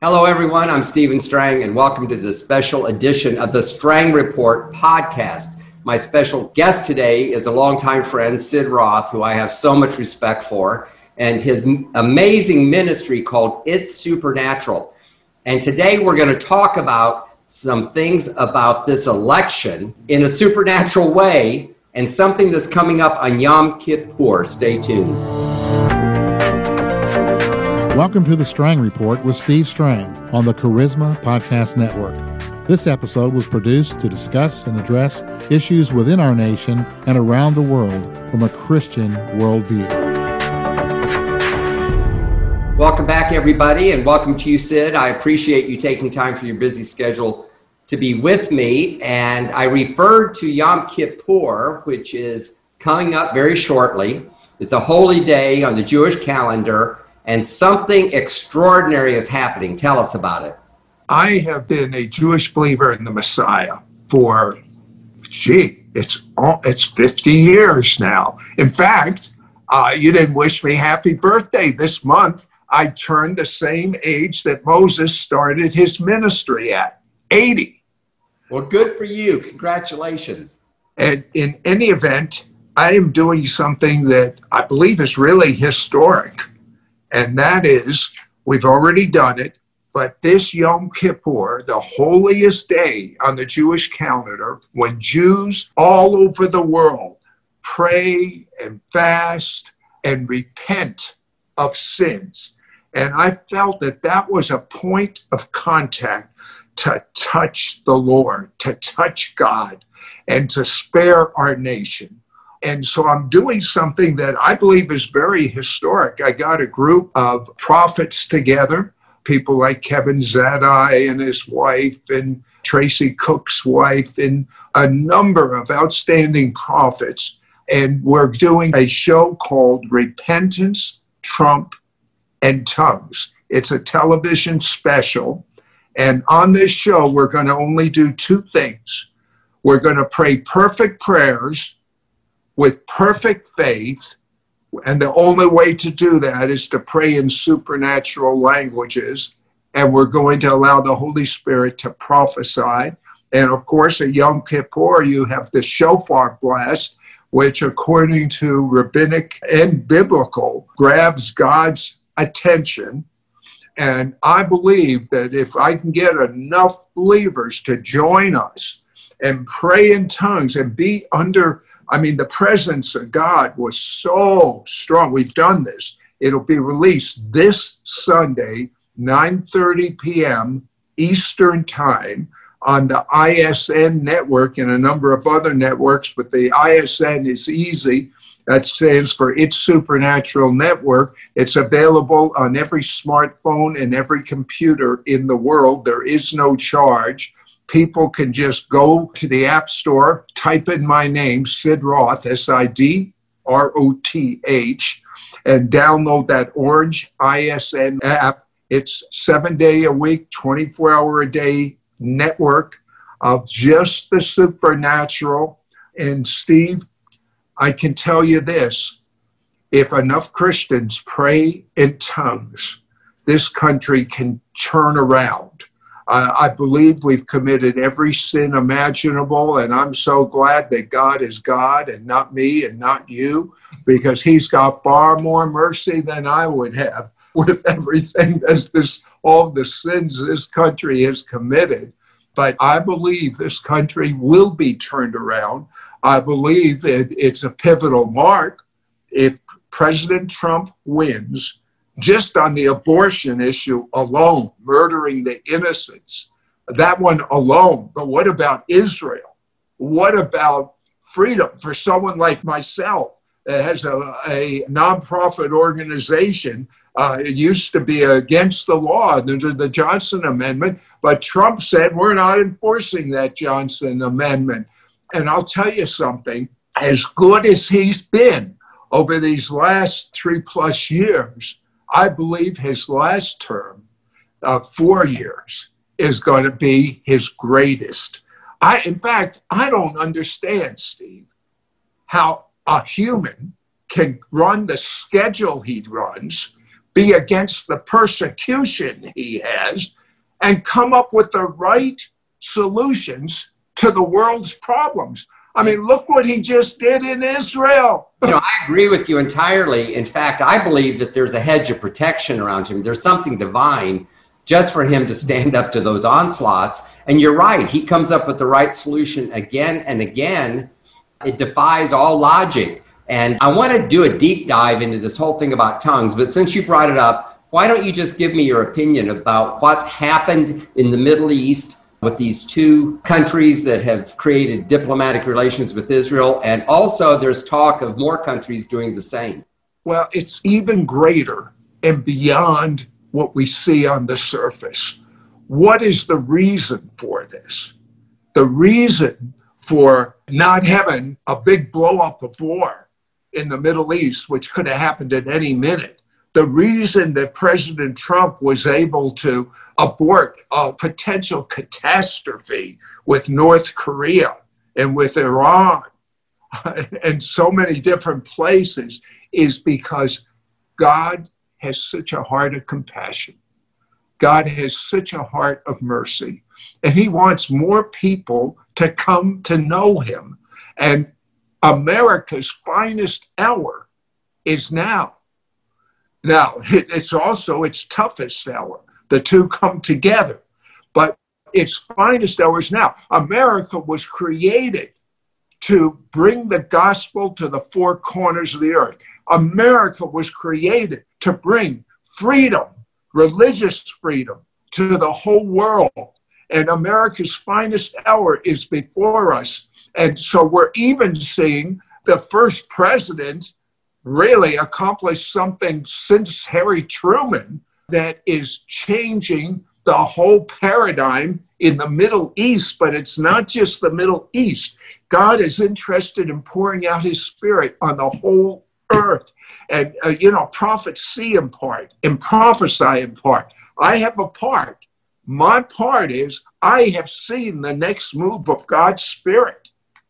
Hello, everyone. I'm Stephen Strang, and welcome to this special edition of the Strang Report podcast. My special guest today is a longtime friend, Sid Roth, who I have so much respect for, and his amazing ministry called It's Supernatural. And today we're going to talk about some things about this election in a supernatural way and something that's coming up on Yom Kippur. Stay tuned. Welcome to the Strang Report with Steve Strang on the Charisma Podcast Network. This episode was produced to discuss and address issues within our nation and around the world from a Christian worldview. Welcome back, everybody, and welcome to you, Sid. I appreciate you taking time from your busy schedule to be with me. And I referred to Yom Kippur, which is coming up very shortly. It's a holy day on the Jewish calendar, and something extraordinary is happening. Tell us about it. I have been a Jewish believer in the Messiah for, it's 50 years now. In fact, you didn't wish me happy birthday this month. I turned the same age that Moses started his ministry at, 80. Well, good for you. Congratulations. And in any event, I am doing something that I believe is really historic. And that is, we've already done it, but this Yom Kippur, the holiest day on the Jewish calendar, when Jews all over the world pray and fast and repent of sins. And I felt that that was a point of contact to touch the Lord, to touch God, and to spare our nation. And so I'm doing something that I believe is very historic. I got a group of prophets together, people like Kevin Zadai and his wife and Tracy Cook's wife and a number of outstanding prophets. And we're doing a show called Repentance, Trump, and Tongues. It's a television special. And on this show, we're going to only do two things. We're going to pray perfect prayers with perfect faith, and the only way to do that is to pray in supernatural languages, and we're going to allow the Holy Spirit to prophesy. And of course, at Yom Kippur, you have the shofar blast, which according to rabbinic and biblical, grabs God's attention. And I believe that if I can get enough believers to join us and pray in tongues and be under the presence of God was so strong. We've done this. It'll be released this Sunday, 9:30 p.m. Eastern Time on the ISN network and a number of other networks, but the ISN is easy. That stands for It's Supernatural Network. It's available on every smartphone and every computer in the world. There is no charge. People can just go to the App Store, type in my name, Sid Roth, SIDROTH, and download that orange ISN app. It's 7 day a week, 24-hour-a-day network of just the supernatural. And Steve, I can tell you this, if enough Christians pray in tongues, this country can turn around. I believe we've committed every sin imaginable, and I'm so glad that God is God and not me and not you, because he's got far more mercy than I would have with everything all the sins this country has committed. But I believe this country will be turned around. I believe it's a pivotal mark. If President Trump wins, just on the abortion issue alone, murdering the innocents, that one alone. But what about Israel? What about freedom for someone like myself that has a nonprofit organization? It used to be against the law under the Johnson Amendment, but Trump said we're not enforcing that Johnson Amendment. And I'll tell you something, as good as he's been over these last 3+ years, I believe his last term, 4 years, is going to be his greatest. In fact, I don't understand, Steve, how a human can run the schedule he runs, be against the persecution he has, and come up with the right solutions to the world's problems. I mean, look what he just did in Israel. I agree with you entirely. In fact, I believe that there's a hedge of protection around him. There's something divine just for him to stand up to those onslaughts. And you're right. He comes up with the right solution again and again. It defies all logic. And I want to do a deep dive into this whole thing about tongues. But since you brought it up, why don't you just give me your opinion about what's happened in the Middle East with these two countries that have created diplomatic relations with Israel, and also there's talk of more countries doing the same. Well, it's even greater and beyond what we see on the surface. What is the reason for this? The reason for not having a big blow-up of war in the Middle East, which could have happened at any minute, the reason that President Trump was able to abort a potential catastrophe with North Korea and with Iran and so many different places is because God has such a heart of compassion. God has such a heart of mercy. And he wants more people to come to know him. And America's finest hour is now. Now, it's also its toughest hour. The two come together, but its finest hour is now. America was created to bring the gospel to the four corners of the earth. America was created to bring freedom, religious freedom, to the whole world. And America's finest hour is before us. And so we're even seeing the first president really accomplish something since Harry Truman that is changing the whole paradigm in the Middle East. But it's not just the Middle East. God is interested in pouring out his Spirit on the whole earth. And, prophets see in part and prophesy in part. I have a part. My part is I have seen the next move of God's Spirit.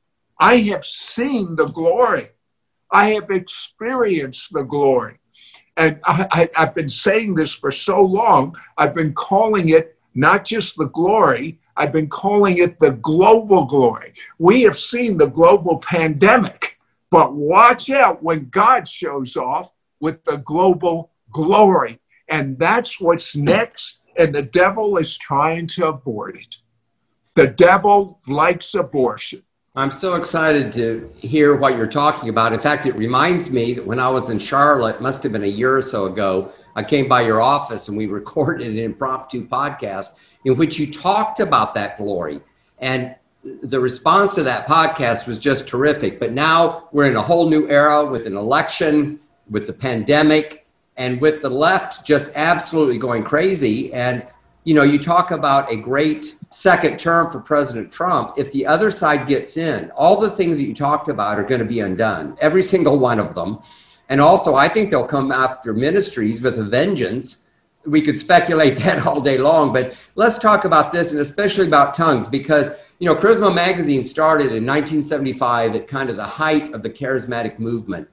I have seen the glory. I have experienced the glory. And I've been saying this for so long. I've been calling it not just the glory, I've been calling it the global glory. We have seen the global pandemic, but watch out when God shows off with the global glory. And that's what's next. And the devil is trying to abort it. The devil likes abortion. I'm so excited to hear what you're talking about. In fact, it reminds me that when I was in Charlotte, must have been a year or so ago, I came by your office and we recorded an impromptu podcast in which you talked about that glory. And the response to that podcast was just terrific. But now we're in a whole new era with an election, with the pandemic, and with the left just absolutely going crazy. And you talk about a great second term for President Trump. If the other side gets in, all the things that you talked about are going to be undone, every single one of them. And also, I think they'll come after ministries with a vengeance. We could speculate that all day long, but let's talk about this, and especially about tongues, because, Charisma Magazine started in 1975 at kind of the height of the charismatic movement.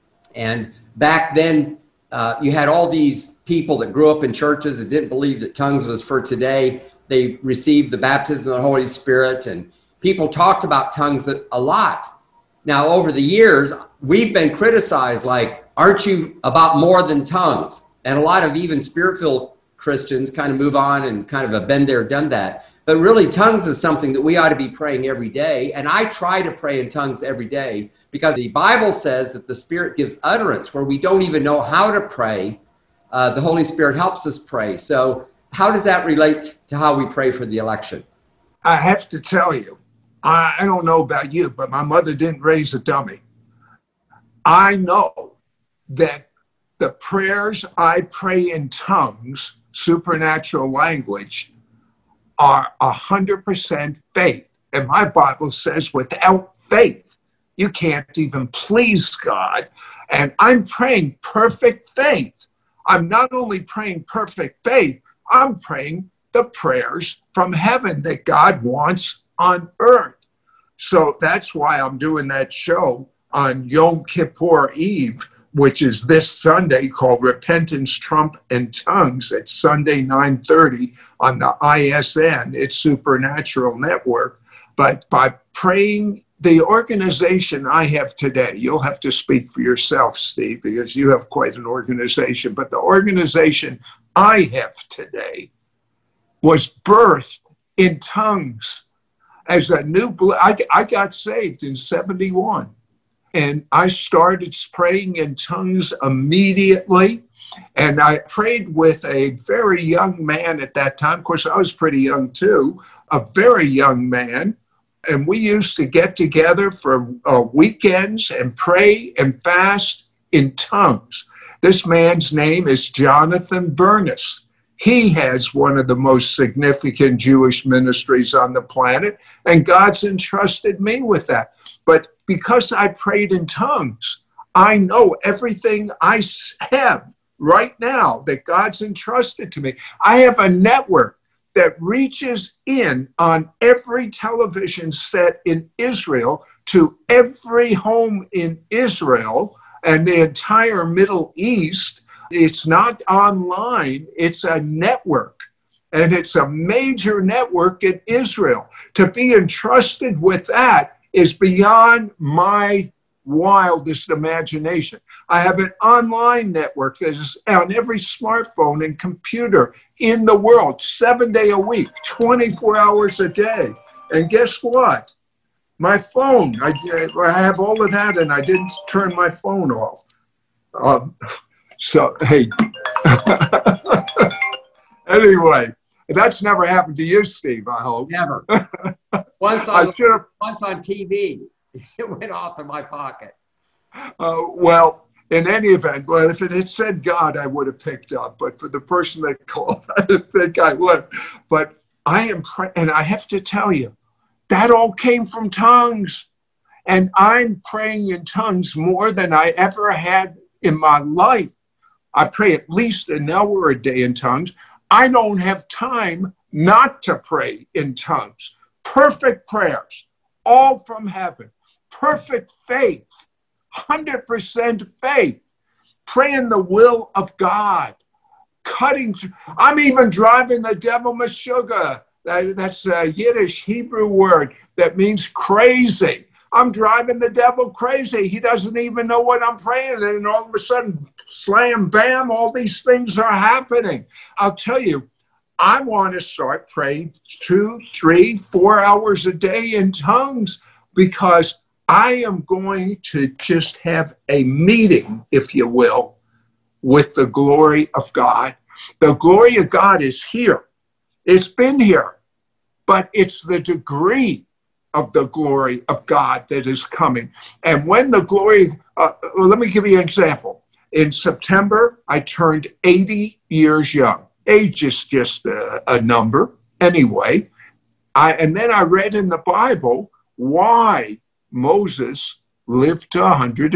And back then, you had all these people that grew up in churches that didn't believe that tongues was for today. They received the baptism of the Holy Spirit, and people talked about tongues a lot. Now, over the years, we've been criticized like, aren't you about more than tongues? And a lot of even spirit-filled Christians kind of move on and kind of have been there, done that. But really, tongues is something that we ought to be praying every day. And I try to pray in tongues every day because the Bible says that the Spirit gives utterance where we don't even know how to pray. The Holy Spirit helps us pray. So how does that relate to how we pray for the election? I have to tell you, I don't know about you, but my mother didn't raise a dummy. I know that the prayers I pray in tongues, supernatural language, are 100% faith. And my Bible says without faith, you can't even please God. And I'm praying perfect faith. I'm not only praying perfect faith, I'm praying the prayers from heaven that God wants on earth. So that's why I'm doing that show on Yom Kippur Eve, which is this Sunday, called Repentance, Trump, and Tongues. It's Sunday, 9:30 on the ISN. It's Supernatural Network. But by praying, the organization I have today, you'll have to speak for yourself, Steve, because you have quite an organization. But the organization I have today was birthed in tongues as a new, I got saved in 71. And I started praying in tongues immediately. And I prayed with a very young man at that time. Of course, I was pretty young too, a very young man. And we used to get together for weekends and pray and fast in tongues. This man's name is Jonathan Bernis. He has one of the most significant Jewish ministries on the planet, and God's entrusted me with that. But because I prayed in tongues, I know everything I have right now that God's entrusted to me. I have a network that reaches in on every television set in Israel to every home in Israel and the entire Middle East. It's not online, it's a network. And it's a major network in Israel. To be entrusted with that is beyond my wildest imagination. I have an online network that is on every smartphone and computer in the world, 7 days a week, 24 hours a day. And guess what? My phone, I have all of that, and I didn't turn my phone off. So, hey. Anyway, that's never happened to you, Steve, I hope. Never. Once on TV, it went off in my pocket. Well, in any event, well, if it had said God, I would have picked up. But for the person that called, I didn't think I would. But I am and I have to tell you, that all came from tongues. And I'm praying in tongues more than I ever had in my life. I pray at least an hour a day in tongues. I don't have time not to pray in tongues. Perfect prayers, all from heaven. Perfect faith, 100% faith. Praying the will of God. Cutting through. I'm even driving the devil mashuga. That's a Yiddish Hebrew word that means crazy. I'm driving the devil crazy. He doesn't even know what I'm praying. And all of a sudden, slam, bam, all these things are happening. I'll tell you, I want to start praying 2, 3, 4 hours a day in tongues because I am going to just have a meeting, if you will, with the glory of God. The glory of God is here. It's been here, but it's the degree of the glory of God that is coming. And when the glory, let me give you an example. In September, I turned 80 years young. Age is just a number. Anyway, and then I read in the Bible why Moses lived to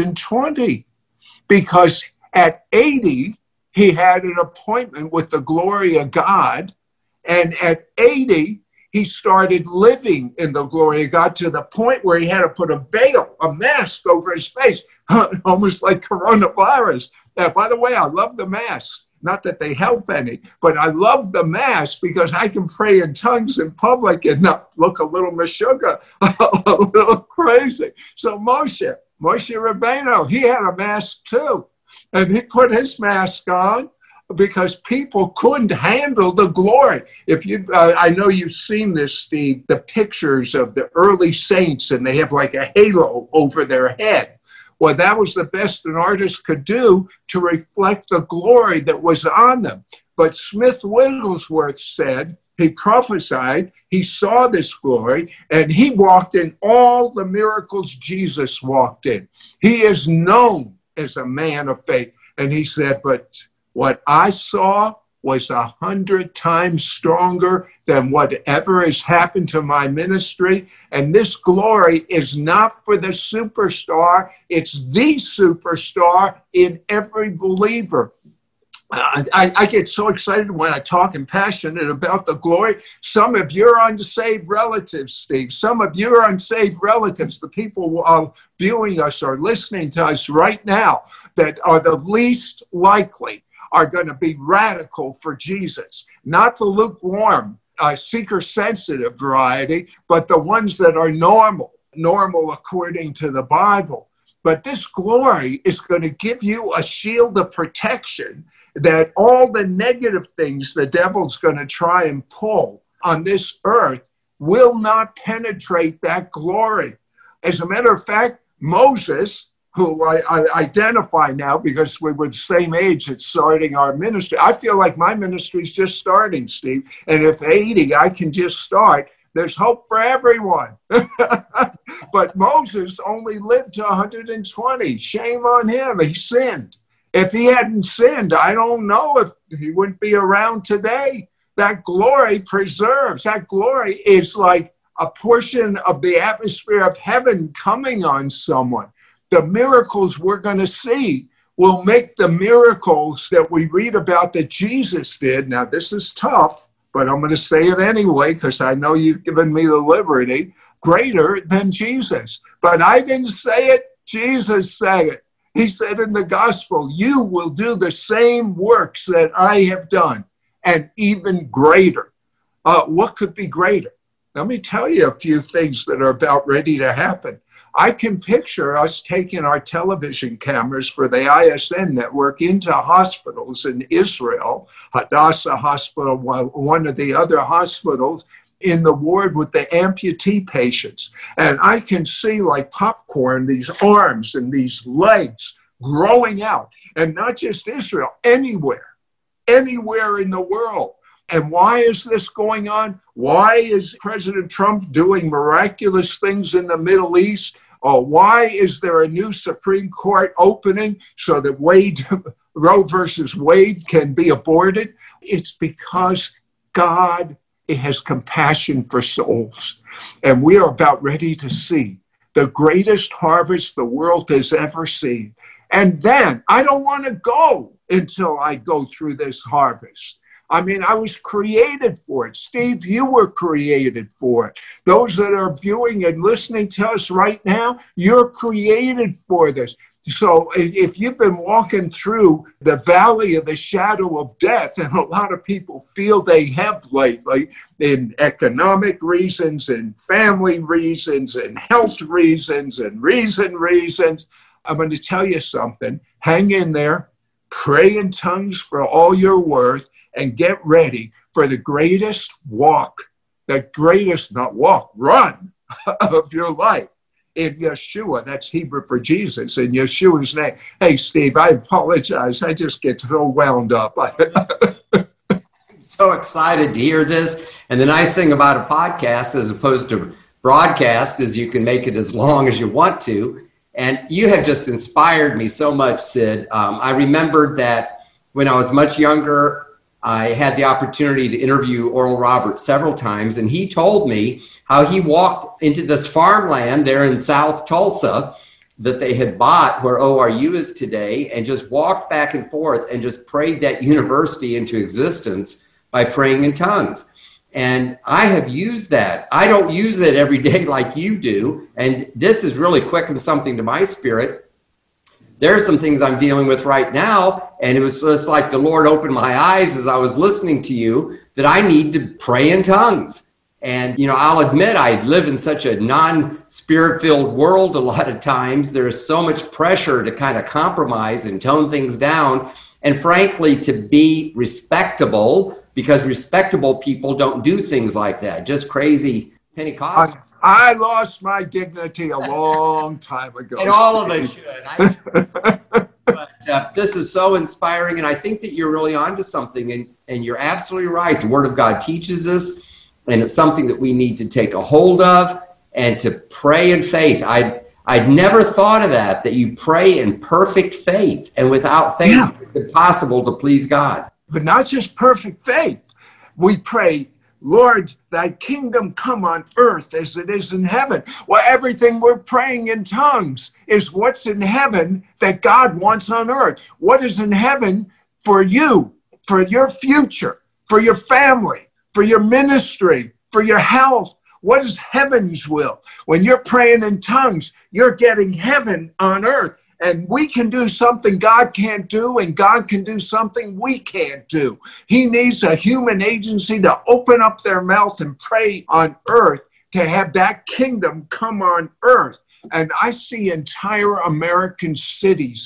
120. Because at 80, he had an appointment with the glory of God. And at 80, he started living in the glory of God to the point where he had to put a veil, a mask over his face, almost like coronavirus. By the way, I love the mask. Not that they help any, but I love the mask because I can pray in tongues in public and not look a little meshuggah, a little crazy. So Moshe Rabbeinu, he had a mask too. And he put his mask on because people couldn't handle the glory. If you, I know you've seen this, Steve, the pictures of the early saints, and they have like a halo over their head. Well, that was the best an artist could do to reflect the glory that was on them. But Smith Wigglesworth said, he prophesied, he saw this glory, and he walked in all the miracles Jesus walked in. He is known as a man of faith. And he said, but what I saw was 100 times stronger than whatever has happened to my ministry. And this glory is not for the superstar. It's the superstar in every believer. I get so excited when I talk and passionate about the glory. Some of your unsaved relatives, Steve, some of your unsaved relatives, the people viewing us or listening to us right now that are the least likely are going to be radical for Jesus, not the lukewarm, seeker-sensitive variety, but the ones that are normal according to the Bible. But this glory is going to give you a shield of protection that all the negative things the devil's going to try and pull on this earth will not penetrate that glory. As a matter of fact, Moses, who I identify now because we were the same age at starting our ministry. I feel like my ministry is just starting, Steve. And if 80, I can just start. There's hope for everyone. But Moses only lived to 120. Shame on him. He sinned. If he hadn't sinned, I don't know if he wouldn't be around today. That glory preserves. That glory is like a portion of the atmosphere of heaven coming on someone. The miracles we're going to see will make the miracles that we read about that Jesus did. Now, this is tough, but I'm going to say it anyway because I know you've given me the liberty, greater than Jesus. But I didn't say it. Jesus said it. He said in the gospel, you will do the same works that I have done and even greater. What could be greater? Let me tell you a few things that are about ready to happen. I can picture us taking our television cameras for the ISN network into hospitals in Israel, Hadassah Hospital, one of the other hospitals, in the ward with the amputee patients. And I can see like popcorn, these arms and these legs growing out. And not just Israel, anywhere in the world. And why is this going on? Why is President Trump doing miraculous things in the Middle East? Why is there a new Supreme Court opening so that Roe versus Wade can be aborted? It's because God has compassion for souls. And we are about ready to see the greatest harvest the world has ever seen. And then I don't want to go until I go through this harvest. I mean, I was created for it. Steve, you were created for it. Those that are viewing and listening to us right now, you're created for this. So if you've been walking through the valley of the shadow of death, and a lot of people feel they have lately, in economic reasons and family reasons and health reasons and reasons, I'm going to tell you something. Hang in there, pray in tongues for all you're worth, and get ready for the greatest run of your life. In Yeshua, that's Hebrew for Jesus, in Yeshua's name. Hey, Steve, I apologize. I just get so wound up. I'm so excited to hear this. And the nice thing about a podcast as opposed to broadcast is you can make it as long as you want to. And you have just inspired me so much, Sid. I remembered that when I was much younger, I had the opportunity to interview Oral Roberts several times, and he told me how he walked into this farmland there in South Tulsa that they had bought where ORU is today, and just walked back and forth and just prayed that university into existence by praying in tongues. And I have used that. I don't use it every day like you do, and this is really quickened something to my spirit. There are some things I'm dealing with right now, and it was just like the Lord opened my eyes as I was listening to you that I need to pray in tongues. And, I'll admit I live in such a non-spirit-filled world a lot of times. There is so much pressure to kind of compromise and tone things down, and frankly, to be respectable, because respectable people don't do things like that, just crazy Pentecostals. I lost my dignity a long time ago. And all of us should. But this is so inspiring, and I think that you're really onto something, and you're absolutely right. The Word of God teaches us, and it's something that we need to take a hold of and to pray in faith. I'd never thought of that you pray in perfect faith, and without faith, it's impossible to please God. But not just perfect faith. We pray, Lord, thy kingdom come on earth as it is in heaven. Well, everything we're praying in tongues is what's in heaven that God wants on earth. What is in heaven for you, for your future, for your family, for your ministry, for your health. What is heaven's will? When you're praying in tongues, you're getting heaven on earth. And we can do something God can't do, and God can do something we can't do. He needs a human agency to open up their mouth and pray on earth to have that kingdom come on earth. And I see entire American cities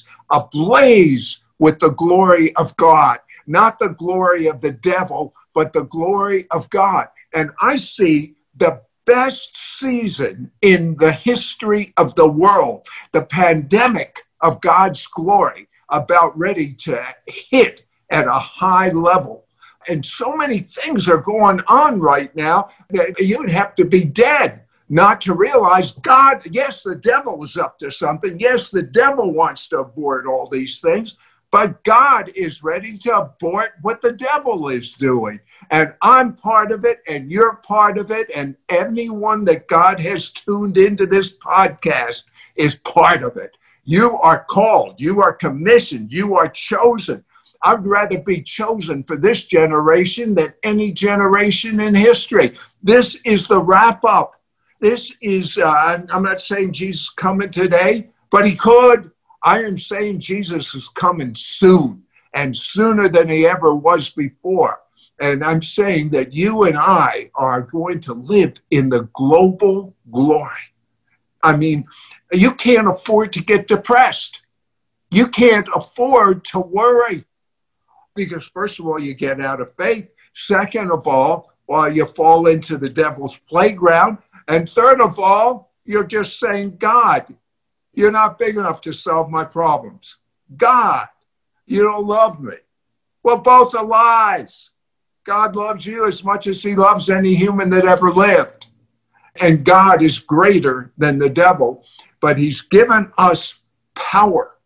ablaze with the glory of God. Not the glory of the devil, but the glory of God. And I see the best season in the history of the world, the pandemic of God's glory, about ready to hit at a high level. And so many things are going on right now that you'd have to be dead not to realize God, yes, the devil is up to something. Yes, the devil wants to abort all these things. But God is ready to abort what the devil is doing. And I'm part of it, and you're part of it, and anyone that God has tuned into this podcast is part of it. You are called, you are commissioned, you are chosen. I'd rather be chosen for this generation than any generation in history. This is the wrap up. This is, I'm not saying Jesus is coming today, but he could. I am saying Jesus is coming soon, and sooner than he ever was before. And I'm saying that you and I are going to live in the global glory. I mean, you can't afford to get depressed. You can't afford to worry. Because first of all, you get out of faith. Second of all, you fall into the devil's playground. And third of all, you're just saying, God, you're not big enough to solve my problems. God, you don't love me. Well, both are lies. God loves you as much as he loves any human that ever lived. And God is greater than the devil, but he's given us power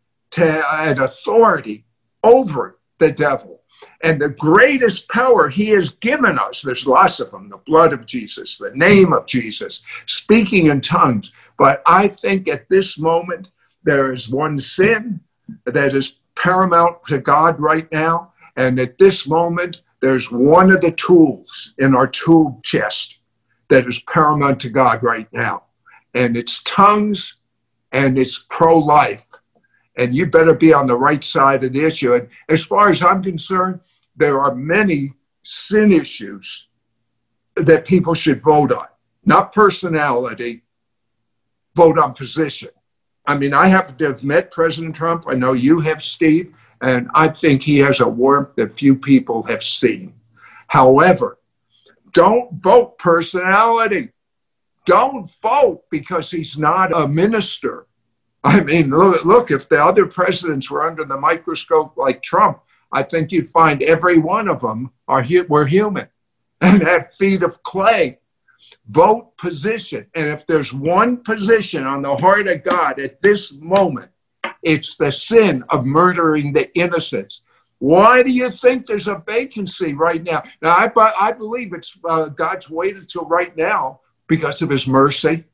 and authority over the devil. And the greatest power he has given us, there's lots of them, the blood of Jesus, the name of Jesus, speaking in tongues. But I think at this moment, there is one sin that is paramount to God right now. And at this moment, there's one of the tools in our tool chest that is paramount to God right now. And it's tongues and it's pro-life. And you better be on the right side of the issue. And as far as I'm concerned, there are many sin issues that people should vote on. Not personality, vote on position. I mean, I happen to have met President Trump. I know you have, Steve, and I think he has a warmth that few people have seen. However, don't vote personality. Don't vote because he's not a minister. I mean, look, if the other presidents were under the microscope like Trump, I think you'd find every one of them were human and had feet of clay. Vote position. And if there's one position on the heart of God at this moment, it's the sin of murdering the innocents. Why do you think there's a vacancy right now? Now, I believe it's God's waited till right now because of his mercy.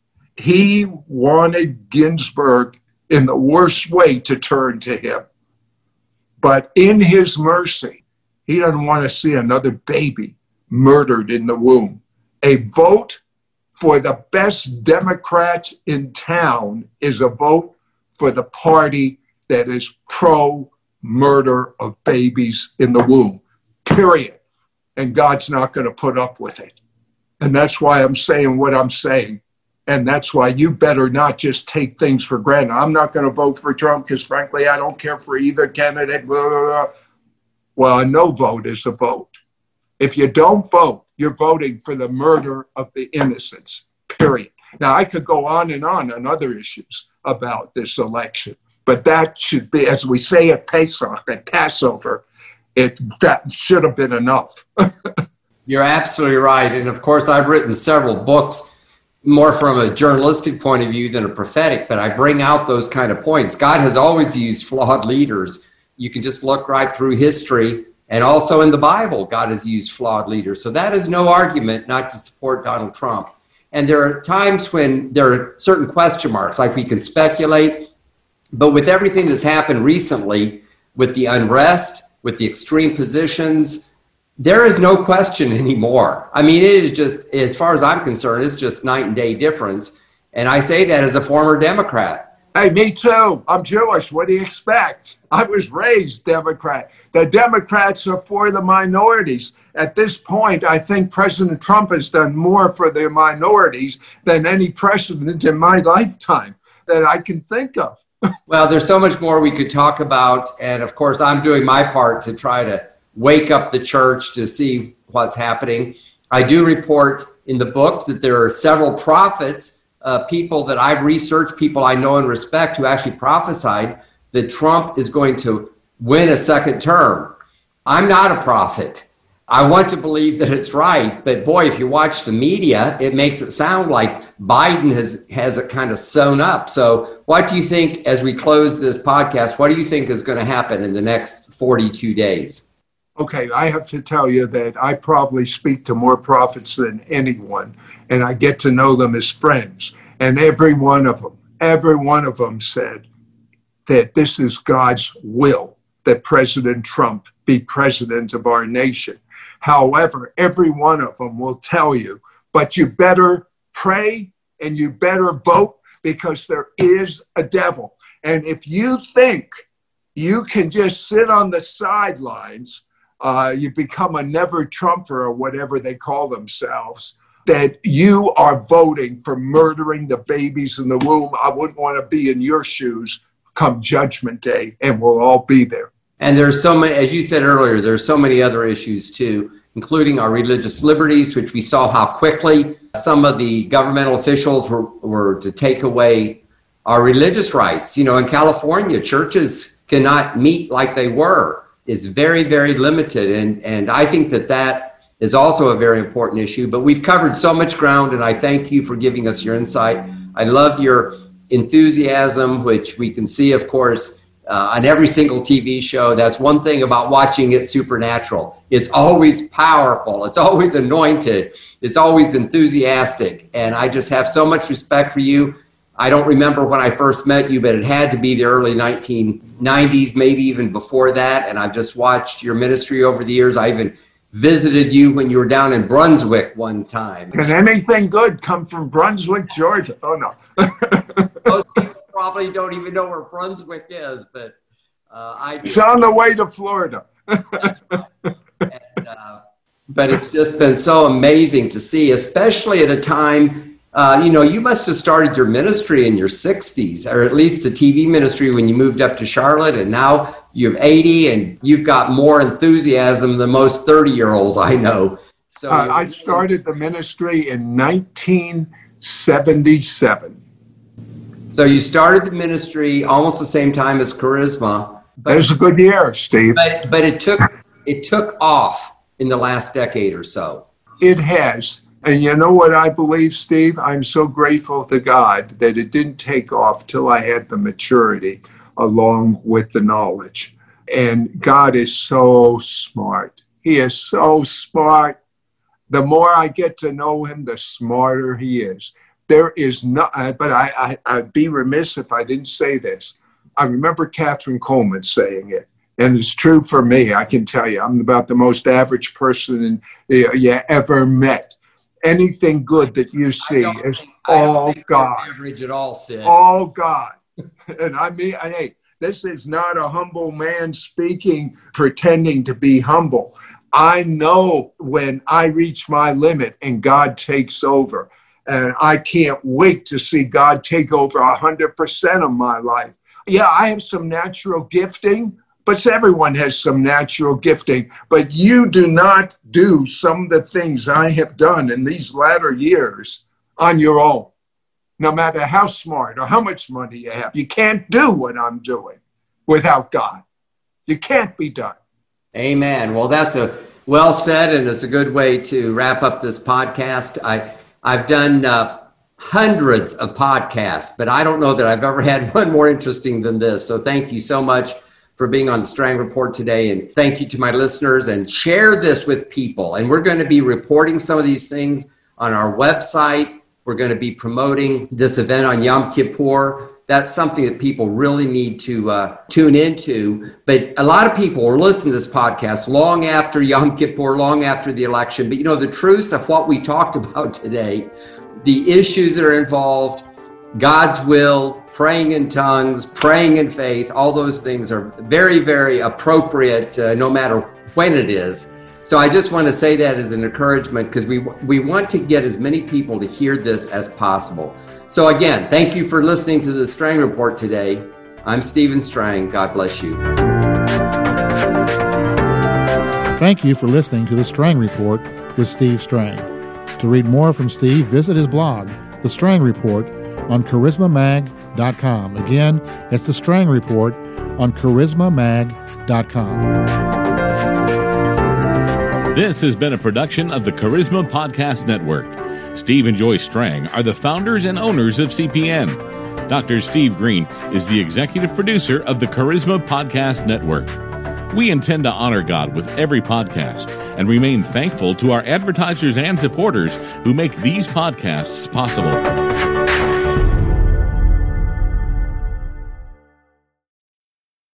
He wanted Ginsburg in the worst way to turn to him. But in his mercy, he doesn't want to see another baby murdered in the womb. A vote for the best Democrat in town is a vote for the party that is pro-murder of babies in the womb, period. And God's not going to put up with it. And that's why I'm saying what I'm saying. And that's why you better not just take things for granted. I'm not going to vote for Trump because, frankly, I don't care for either candidate. Blah, blah, blah. Well, a no vote is a vote. If you don't vote, you're voting for the murder of the innocents, period. Now, I could go on other issues about this election, but that should be, as we say at Pesach, at Passover, that should have been enough. You're absolutely right. And of course, I've written several books, more from a journalistic point of view than a prophetic, but I bring out those kind of points. God has always used flawed leaders. You can just look right through history, and also in the Bible, God has used flawed leaders. So that is no argument not to support Donald Trump. And there are times when there are certain question marks, like we can speculate, but with everything that's happened recently, with the unrest, with the extreme positions, there is no question anymore. I mean, it is just, as far as I'm concerned, it's just night and day difference. And I say that as a former Democrat. Hey, me too. I'm Jewish. What do you expect? I was raised Democrat. The Democrats are for the minorities. At this point, I think President Trump has done more for the minorities than any president in my lifetime that I can think of. Well, there's so much more we could talk about. And of course, I'm doing my part to try to wake up the church to see what's happening. I do report in the books that there are several prophets, people that I've researched, people I know and respect, who actually prophesied that Trump is going to win a second term. I'm not a prophet. I want to believe that it's right, but boy, if you watch the media, it makes it sound like Biden has it kind of sewn up. So what do you think, as we close this podcast, what do you think is going to happen in the next 42 days? Okay, I have to tell you that I probably speak to more prophets than anyone, and I get to know them as friends. And every one of them said that this is God's will, that President Trump be president of our nation. However, every one of them will tell you, but you better pray and you better vote because there is a devil. And if you think you can just sit on the sidelines, you become a never Trumper or whatever they call themselves, that you are voting for murdering the babies in the womb. I wouldn't want to be in your shoes come Judgment Day, and we'll all be there. And there's so many, as you said earlier, there's so many other issues too, including our religious liberties, which we saw how quickly some of the governmental officials were to take away our religious rights. You know, in California, churches cannot meet like they were. It's very, very limited. And I think that is also a very important issue. But we've covered so much ground, and I thank you for giving us your insight. I love your enthusiasm, which we can see, of course, on every single TV show. That's one thing about watching it Supernatural. It's always powerful. It's always anointed. It's always enthusiastic. And I just have so much respect for you. I don't remember when I first met you, but it had to be the early 1990s, maybe even before that. And I've just watched your ministry over the years. I even visited you when you were down in Brunswick one time. Can anything good come from Brunswick, Georgia? Oh, no. Most people probably don't even know where Brunswick is, but I do. It's on the way to Florida. That's right. And, but it's just been so amazing to see, especially at a time, you must have started your ministry in your 60s, or at least the TV ministry when you moved up to Charlotte, and now you're 80 and you've got more enthusiasm than most 30-year-olds I know. So I started the ministry in 1977. So you started the ministry almost the same time as Charisma. That was a good year, Steve. But it took off in the last decade or so. It has. And you know what I believe, Steve? I'm so grateful to God that it didn't take off till I had the maturity along with the knowledge. And God is so smart. He is so smart. The more I get to know him, the smarter he is. There is no, but I'd be remiss if I didn't say this. I remember Catherine Coleman saying it, and it's true for me. I can tell you, I'm about the most average person you ever met. Anything good that you see is all God. Average at all, Sid. All God. And I mean, hey, this is not a humble man speaking, pretending to be humble. I know when I reach my limit and God takes over. And I can't wait to see God take over 100% of my life. Yeah, I have some natural gifting, but everyone has some natural gifting. But you do not do some of the things I have done in these latter years on your own. No matter how smart or how much money you have, you can't do what I'm doing without God. You can't be done. Amen. Well, that's a well said, and it's a good way to wrap up this podcast. I've done hundreds of podcasts, but I don't know that I've ever had one more interesting than this. So thank you so much for being on the Strang Report today. And thank you to my listeners, and share this with people. And we're going to be reporting some of these things on our website. We're going to be promoting this event on Yom Kippur that's something that people really need to tune into. But a lot of people are listening to this podcast long after Yom Kippur, long after the election. But the truths of what we talked about today, the issues that are involved, God's will, praying in tongues, praying in faith, all those things are very, very appropriate no matter when it is. So I just want to say that as an encouragement, because we want to get as many people to hear this as possible. So again, thank you for listening to the Strang Report today. I'm Stephen Strang. God bless you. Thank you for listening to the Strang Report with Steve Strang. To read more from Steve, visit his blog, The Strang Report, on charismamag.com. Again, it's The Strang Report on charismamag.com. This has been a production of the Charisma Podcast Network. Steve and Joy Strang are the founders and owners of CPN. Dr. Steve Green is the executive producer of the Charisma Podcast Network. We intend to honor God with every podcast and remain thankful to our advertisers and supporters who make these podcasts possible.